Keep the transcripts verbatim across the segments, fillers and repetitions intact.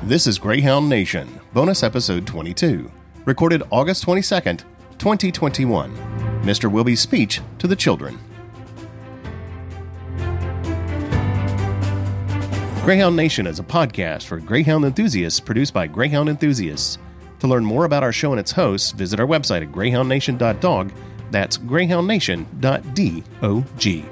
This is Greyhound Nation, bonus episode twenty-two, recorded August twenty-second, twenty twenty-one. Mister Wilby's speech to the children. Greyhound Nation is a podcast for Greyhound enthusiasts produced by Greyhound enthusiasts. To learn more about our show and its hosts, visit our website at greyhound nation dot dog. That's greyhound nation dot dog.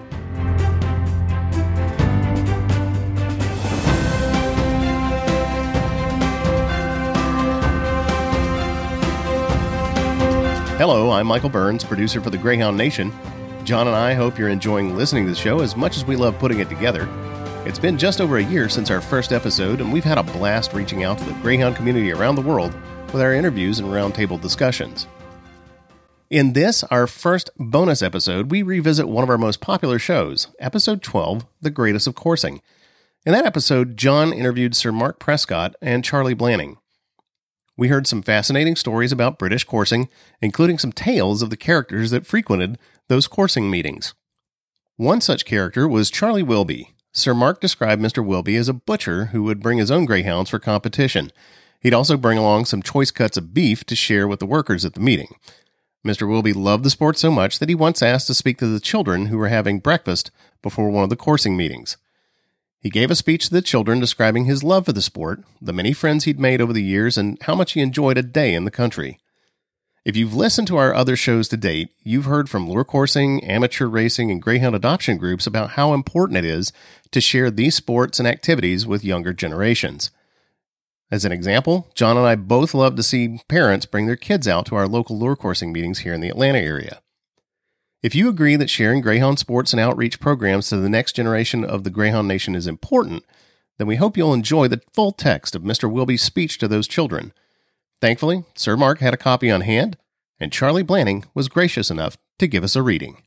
Hello, I'm Michael Burns, producer for the Greyhound Nation. John and I hope you're enjoying listening to the show as much as we love putting it together. It's been just over a year since our first episode, and we've had a blast reaching out to the Greyhound community around the world with our interviews and roundtable discussions. In this, our first bonus episode, we revisit one of our most popular shows, episode twelve, The Greatest of Coursing. In that episode, John interviewed Sir Mark Prescott and Charlie Blanning. We heard some fascinating stories about British coursing, including some tales of the characters that frequented those coursing meetings. One such character was Charlie Wilby. Sir Mark described Mister Wilby as a butcher who would bring his own greyhounds for competition. He'd also bring along some choice cuts of beef to share with the workers at the meeting. Mister Wilby loved the sport so much that he once asked to speak to the children who were having breakfast before one of the coursing meetings. He gave a speech to the children describing his love for the sport, the many friends he'd made over the years, and how much he enjoyed a day in the country. If you've listened to our other shows to date, you've heard from lure coursing, amateur racing, and greyhound adoption groups about how important it is to share these sports and activities with younger generations. As an example, John and I both love to see parents bring their kids out to our local lure coursing meetings here in the Atlanta area. If you agree that sharing greyhound sports and outreach programs to the next generation of the Greyhound Nation is important, then we hope you'll enjoy the full text of Mister Wilby's speech to those children. Thankfully, Sir Mark had a copy on hand, and Charlie Blanning was gracious enough to give us a reading.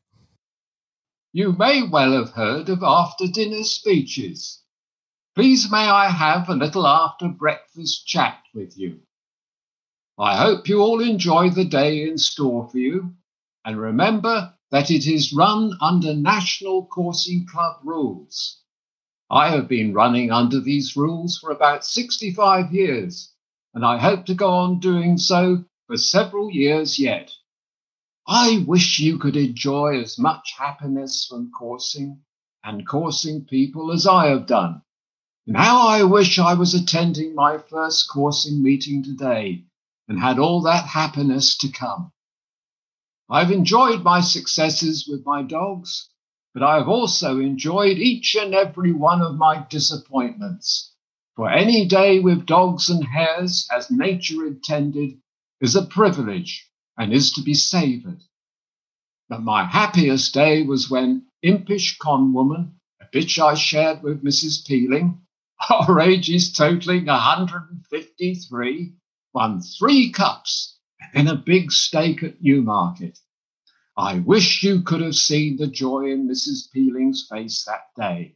You may well have heard of after-dinner speeches. Please may I have a little after-breakfast chat with you. I hope you all enjoy the day in store for you, and remember that it is run under National Coursing Club rules. I have been running under these rules for about sixty-five years, and I hope to go on doing so for several years yet. I wish you could enjoy as much happiness from coursing and coursing people as I have done. And how I wish I was attending my first coursing meeting today and had all that happiness to come. I've enjoyed my successes with my dogs, but I've also enjoyed each and every one of my disappointments. For any day with dogs and hares, as nature intended, is a privilege and is to be savoured. But my happiest day was when Impish Conwoman, a bitch I shared with Missus Peeling, our ages totalling one hundred fifty-three, won three cups and a big steak at Newmarket. I wish you could have seen the joy in Missus Peeling's face that day.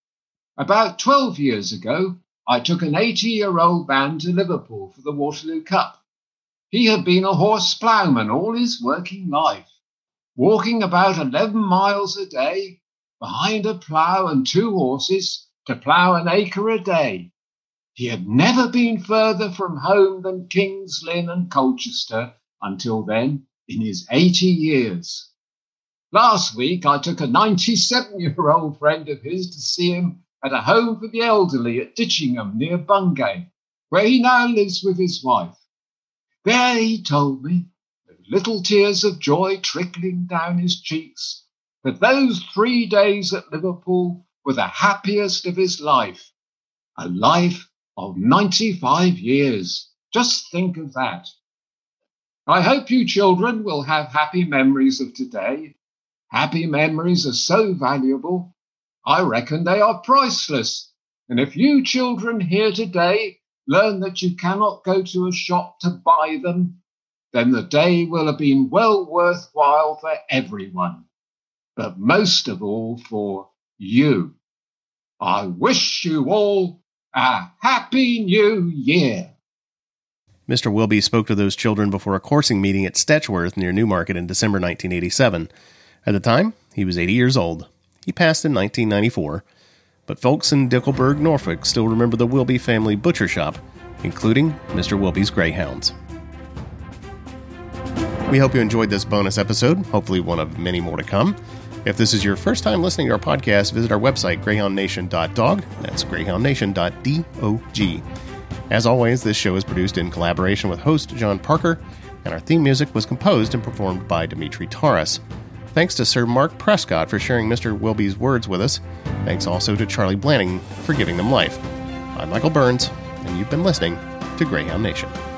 About twelve years ago, I took an eighty-year-old man to Liverpool for the Waterloo Cup. He had been a horse ploughman all his working life, walking about eleven miles a day behind a plough and two horses to plough an acre a day. He had never been further from home than King's Lynn and Colchester until then, in his eighty years. Last week, I took a ninety-seven-year-old friend of his to see him at a home for the elderly at Ditchingham near Bungay, where he now lives with his wife. There he told me, with little tears of joy trickling down his cheeks, that those three days at Liverpool were the happiest of his life. A life of ninety-five years. Just think of that. I hope you children will have happy memories of today. Happy memories are so valuable. I reckon they are priceless. And if you children here today learn that you cannot go to a shop to buy them, then the day will have been well worthwhile for everyone, but most of all for you. I wish you all a Happy New Year. Mister Wilby spoke to those children before a coursing meeting at Stetchworth near Newmarket in December nineteen eighty-seven. At the time, he was eighty years old. He passed in nineteen ninety-four, but folks in Dickleburg, Norfolk still remember the Wilby family butcher shop including Mister Wilby's Greyhounds. We hope you enjoyed this bonus episode, hopefully one of many more to come. If this is your first time listening to our podcast, visit our website, greyhound nation dot dog. That's greyhound nation dot dog. As always, this show is produced in collaboration with host John Parker, and our theme music was composed and performed by Dimitri Taras. Thanks to Sir Mark Prescott for sharing Mister Wilby's words with us. Thanks also to Charlie Blanning for giving them life. I'm Michael Burns, and you've been listening to Greyhound Nation.